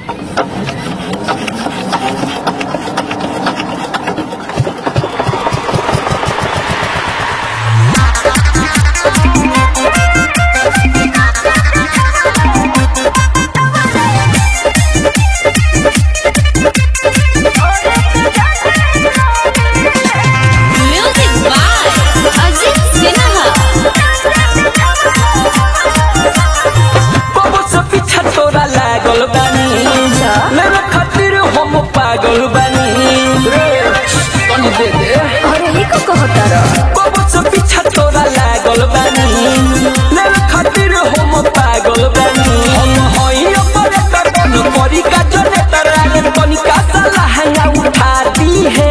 पागल बनी पानी दे दे। अरे ये को कहता रो कबो से पीछा तोरा लागल बनी मेरे खातिर हम पागल बनी हम होई ऑपरेटर बन करी का जनरेटर आगे बनी का साला हंगा उठा दी है।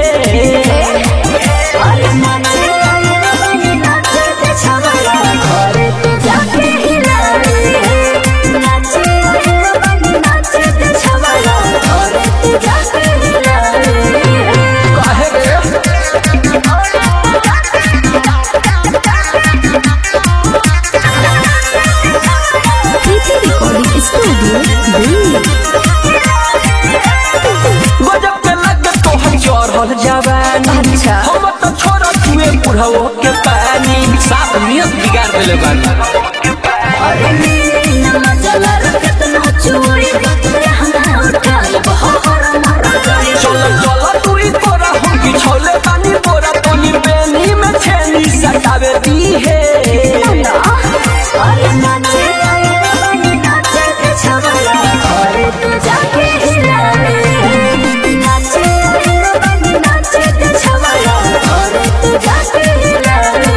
अरे नाचे नाचे ते छवरा घरे तू जाके हिला रे नाचे नाचे ते छवरा घरे तू जाके हिला रे काहे रे प्रीति रिकॉर्डिंग स्टूडियो दिल्ली। गजब के लगे तोहर चढ़ल जवानी अच्छा हम तो छोरा छुए बुढ़ाओ के पानी साफ नियत बिगाड़ देले बानी। अरे नीला जला कितना चोरी रहना उठा बहर मारा जाए चलो चलो तू ही तोरा हम की छोले पानी बोरा पानी बेनी में छेनी सटावे दी है। अरे नाचे नाचे ते छवरा घरे तू जाके हिला रे नाचे नाचे ते छवरा घरे तू जाके हिला रे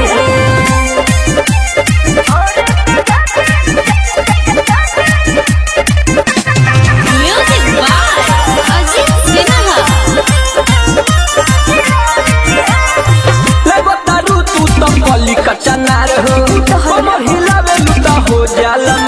म्यूजिक बाय अजीत सिन्हा। लगो तारू तू तो कली कचनार हो हम हिलावे लुटा हो जाला